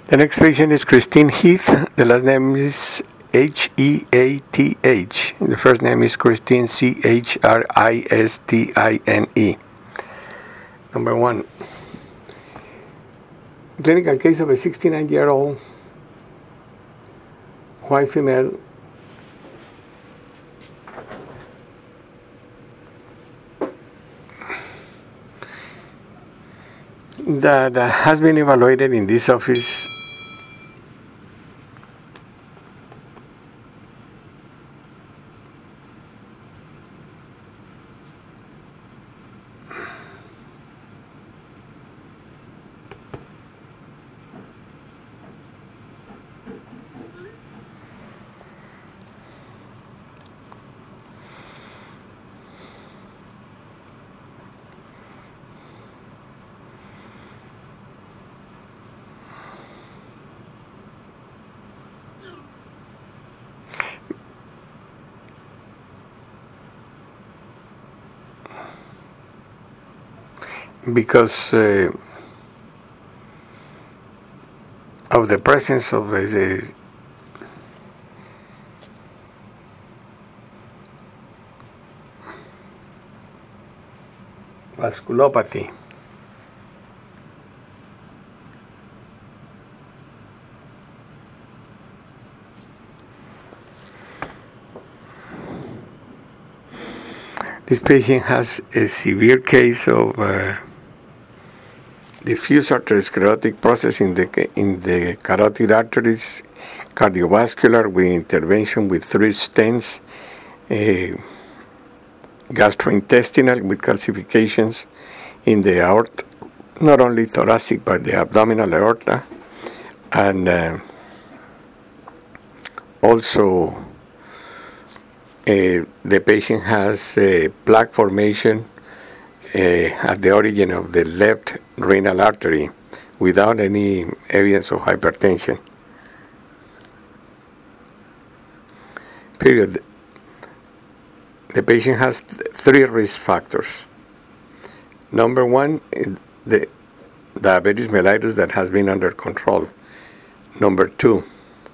The next patient is Christine Heath. The last name is Heath. The first name is Christine, Christine. Number one, clinical case of a 69-year-old white female that has been evaluated in this office because of the presence of a vasculopathy. This patient has a severe case of diffuse arteriosclerotic process in the carotid arteries, cardiovascular with intervention with 3 stents, gastrointestinal with calcifications in the aorta, not only thoracic but the abdominal aorta, and also the patient has plaque formation at the origin of the left renal artery without any evidence of hypertension. Period. The patient has 3 risk factors. Number 1, the diabetes mellitus that has been under control. Number 2,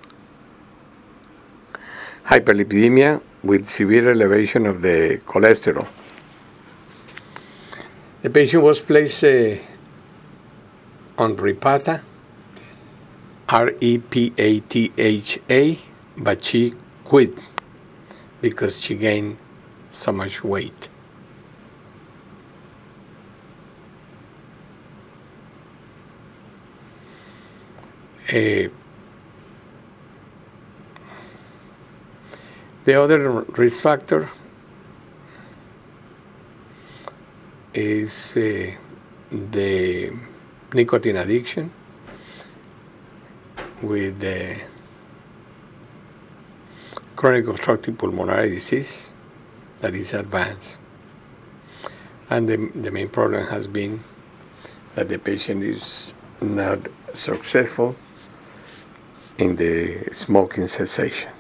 hyperlipidemia with severe elevation of the cholesterol. The patient was placed on Repatha, Repatha, but she quit because she gained so much weight. The other risk factor is the nicotine addiction with the chronic obstructive pulmonary disease that is advanced. And the main problem has been that the patient is not successful in the smoking cessation.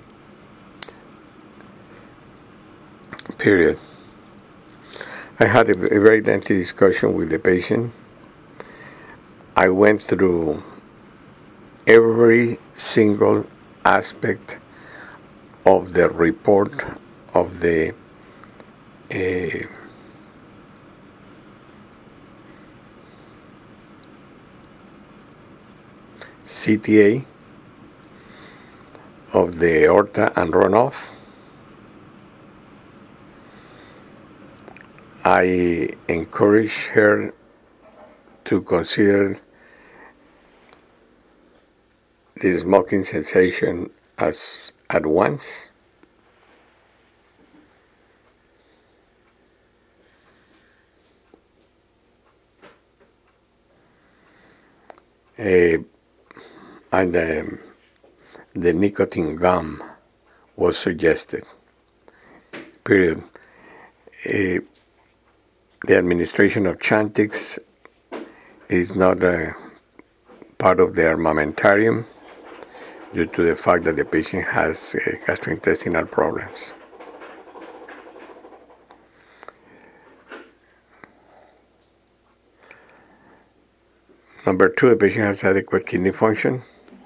Period. I had a very lengthy discussion with the patient. I went through every single aspect of the report of the CTA of the aorta and runoff. I encourage her to consider the smoking cessation as at once. And the nicotine gum was suggested. Period. The administration of Chantix is not a part of the armamentarium due to the fact that the patient has gastrointestinal problems. Number 2, the patient has adequate kidney function.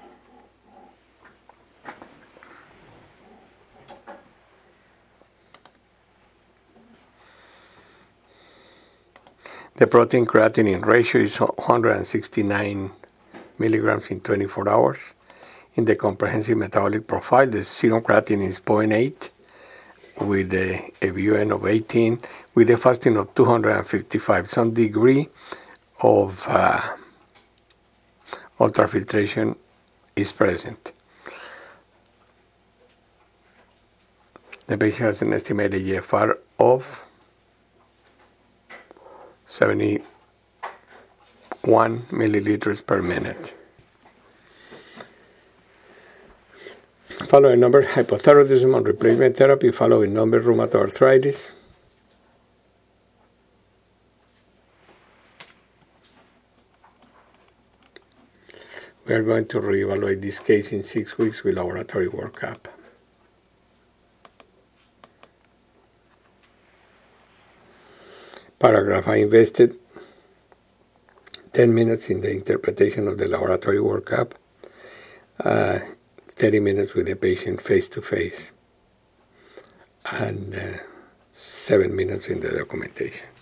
The protein creatinine ratio is 169 milligrams in 24 hours. In the comprehensive metabolic profile, the serum creatinine is 0.8 with a VUN of 18 with a fasting of 255. Some degree of ultrafiltration is present. The patient has an estimated GFR of 71 milliliters per minute. Following number, hypothyroidism and replacement therapy. Following number, rheumatoid arthritis. We are going to reevaluate this case in 6 weeks with laboratory workup. Paragraph, I invested 10 minutes in the interpretation of the laboratory workup, 30 minutes with the patient face-to-face, and 7 minutes in the documentation.